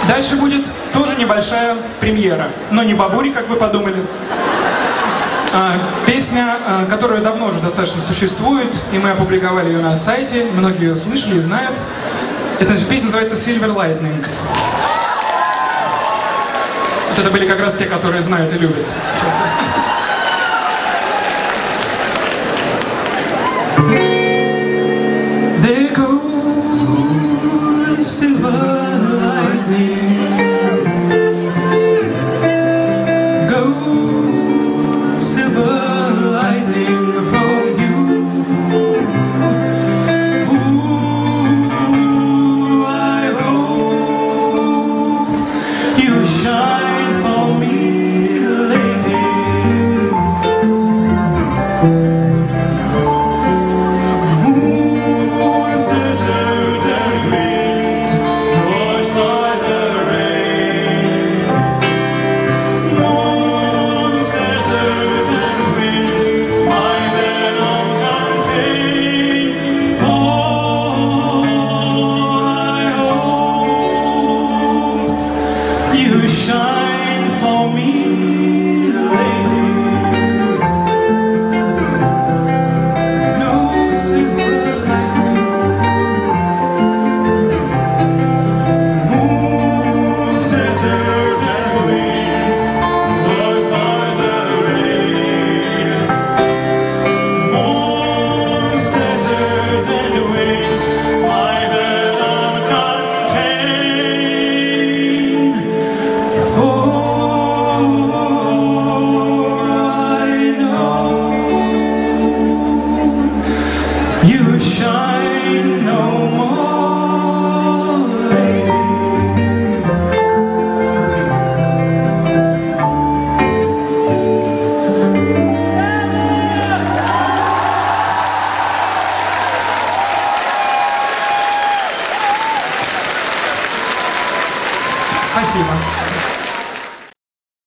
Дальше будет тоже небольшая премьера, но не бабури, как вы подумали. Песня, которая давно уже достаточно существует, и мы опубликовали ее на сайте, многие ее слышали и знают. Эта песня называется Silver Lightning. Вот это были как раз те, которые знают и любят. There goes silver lightning, goes silver lightning from you. Ooh, I hope you shine for me, lady. You shine for me, lady. No silver lightning, moons, deserts, and winds, washed by the rain. Moons, deserts, and winds, my bed uncontained. For I know you shine no more, lady. Спасибо.